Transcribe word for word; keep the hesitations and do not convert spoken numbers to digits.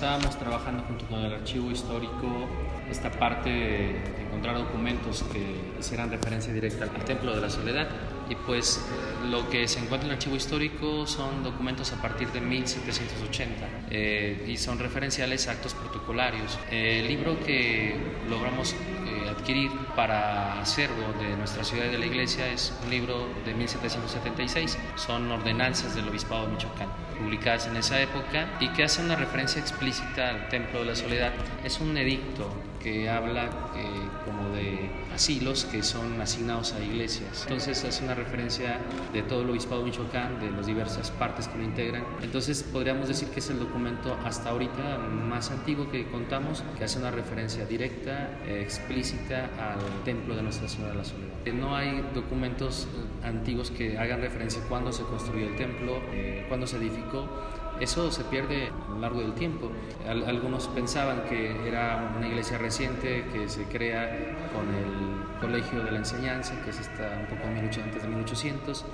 estábamos trabajando junto con el archivo histórico esta parte de encontrar documentos que hicieran referencia directa al Templo de la Soledad, y pues lo que se encuentra en el archivo histórico son documentos a partir de mil setecientos ochenta eh, y son referenciales a actos protocolarios. Eh, el libro que logramos eh, adquirir para acervo de nuestra ciudad y de la iglesia es un libro de mil setecientos setenta y seis, son ordenanzas del Obispado de Michoacán, publicadas en esa época y que hacen una referencia explícita al Templo de la Soledad. Es un edicto que habla eh, como de asilos que son asignados a iglesias. Entonces hace una referencia de todo el Obispado de Michoacán, de las diversas partes que lo integran. Entonces podríamos decir que es el documento hasta ahorita más antiguo que contamos, que hace una referencia directa, eh, explícita al Templo de Nuestra Señora de la Soledad. No hay documentos antiguos que hagan referencia a cuándo se construyó el templo, eh, cuándo se edificó. Eso se pierde a lo largo del tiempo. Algunos pensaban que era una iglesia reciente que se crea con el Colegio de la Enseñanza, que es hasta un poco antes de mil ochocientos,